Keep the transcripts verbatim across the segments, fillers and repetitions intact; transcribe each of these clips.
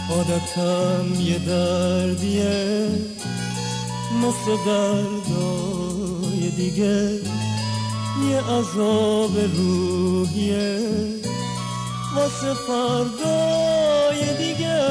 عادتم یه دردیه مثل دردای دیگه، یه عذاب روحیه واسه فردای دیگه.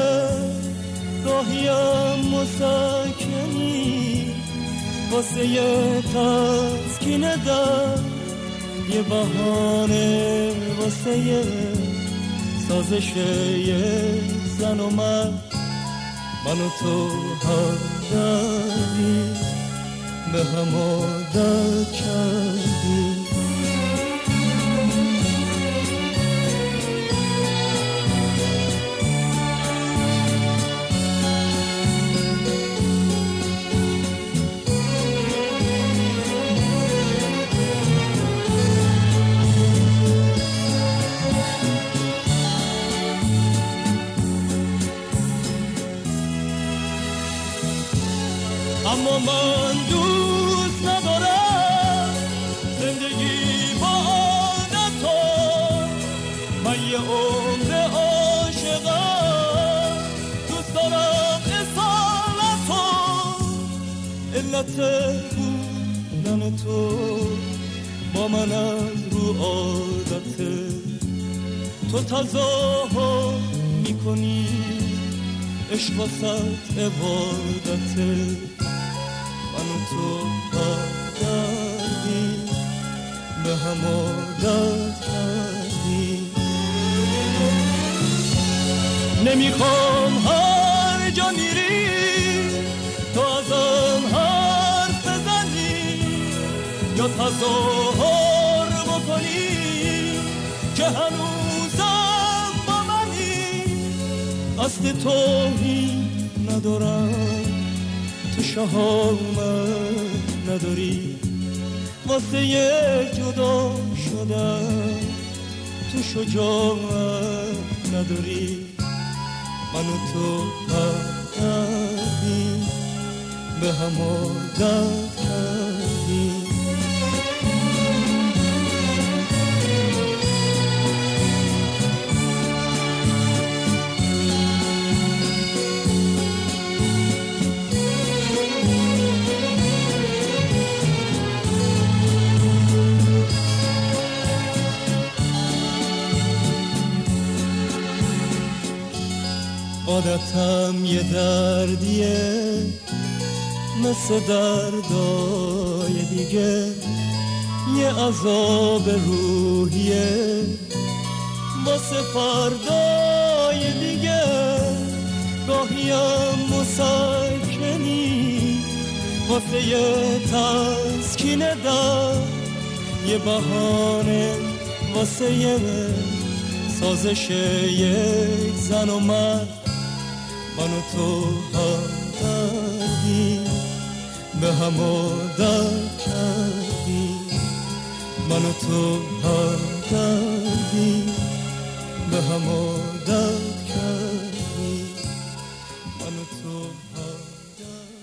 گاهیم مسکنی واسه یه تسکین در، یه بهانه واسه یه سازش یه زن و مرد. من و تو هم دردی به هم عادت کردی. اما من دوست ندارم زندگی با عادتو. من یه عمر عاشقم، دوست دارم اصالتو. علت بودن تو با من از رو عادته. تو تظاهر میکنی عشق واسط عبادته. من و تو دردی به هم عادت کردی. نمیخوام هر جا میری تو ازم حرف بزنی یا تظاهر بکنی که هنوزم با منی. قصد توهین ندارم، تو شهامت نداری واسه یه جدا شدن. تو شجاعت نداری. من و تو دردی به هم عادت کردی. عادتم یه دردیه مثل دردای دیگه، یه عذاب روحیه واسه فردای دیگه. گاهیم مسکنی واسه یه تسکین در، یه بهانه واسه یه سازش یک زن و مرد. من و تو هم دردی به هم عادت کردی. من و تو هم دردی به هم عادت کردی. من و تو هم دردی